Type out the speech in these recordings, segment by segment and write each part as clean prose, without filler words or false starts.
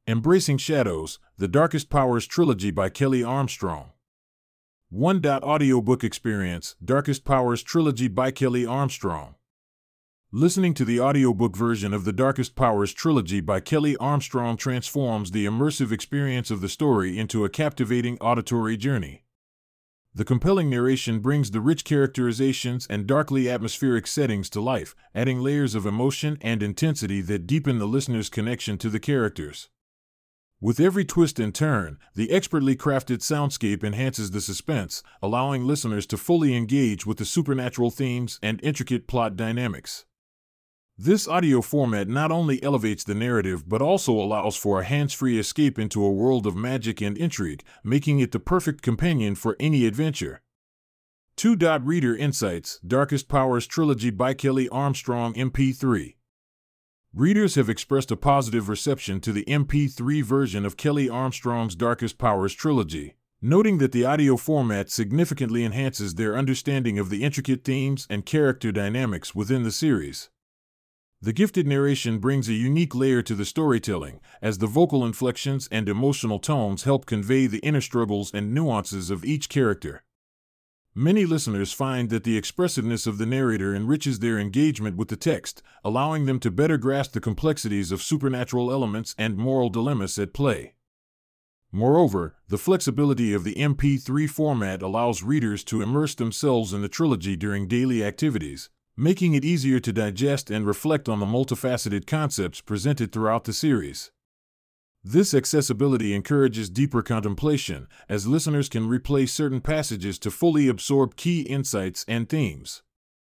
Embracing Shadows, The Darkest Powers Trilogy by Kelly Armstrong. One Audiobook Experience, Darkest Powers Trilogy by Kelly Armstrong. Listening to the audiobook version of The Darkest Powers Trilogy by Kelly Armstrong transforms the immersive experience of the story into a captivating auditory journey. The compelling narration brings the rich characterizations and darkly atmospheric settings to life, adding layers of emotion and intensity that deepen the listener's connection to the characters. With every twist and turn, the expertly crafted soundscape enhances the suspense, allowing listeners to fully engage with the supernatural themes and intricate plot dynamics. This audio format not only elevates the narrative but also allows for a hands-free escape into a world of magic and intrigue, making it the perfect companion for any adventure. 2. Reader Insights, Darkest Powers Trilogy by Kelly Armstrong MP3. Readers have expressed a positive reception to the MP3 version of Kelly Armstrong's Darkest Powers Trilogy, noting that the audio format significantly enhances their understanding of the intricate themes and character dynamics within the series. The gifted narration brings a unique layer to the storytelling, as the vocal inflections and emotional tones help convey the inner struggles and nuances of each character. Many listeners find that the expressiveness of the narrator enriches their engagement with the text, allowing them to better grasp the complexities of supernatural elements and moral dilemmas at play. Moreover, the flexibility of the MP3 format allows readers to immerse themselves in the trilogy during daily activities, making it easier to digest and reflect on the multifaceted concepts presented throughout the series. This accessibility encourages deeper contemplation, as listeners can replay certain passages to fully absorb key insights and themes.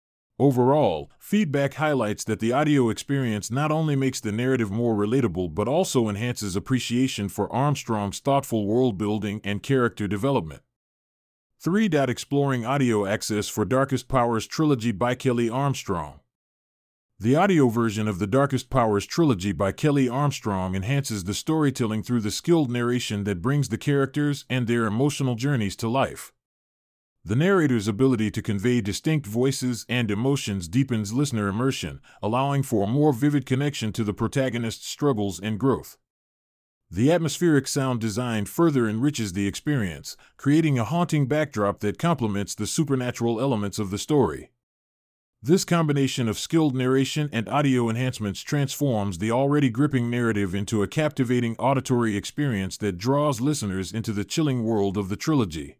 Overall, feedback highlights that the audio experience not only makes the narrative more relatable but also enhances appreciation for Armstrong's thoughtful world-building and character development. 3. Exploring audio access for Darkest Powers Trilogy by Kelly Armstrong. The audio version of The Darkest Powers Trilogy by Kelly Armstrong enhances the storytelling through the skilled narration that brings the characters and their emotional journeys to life. The narrator's ability to convey distinct voices and emotions deepens listener immersion, allowing for a more vivid connection to the protagonist's struggles and growth. The atmospheric sound design further enriches the experience, creating a haunting backdrop that complements the supernatural elements of the story. This combination of skilled narration and audio enhancements transforms the already gripping narrative into a captivating auditory experience that draws listeners into the chilling world of the trilogy.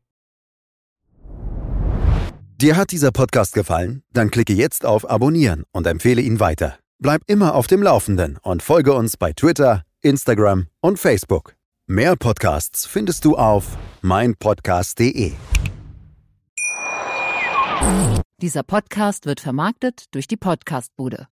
Dir hat dieser Podcast gefallen? Dann klicke jetzt auf Abonnieren und empfehle ihn weiter. Bleib immer auf dem Laufenden und folge uns bei Twitter, Instagram und Facebook. Mehr Podcasts findest du auf meinpodcast.de. Dieser Podcast wird vermarktet durch die Podcastbude.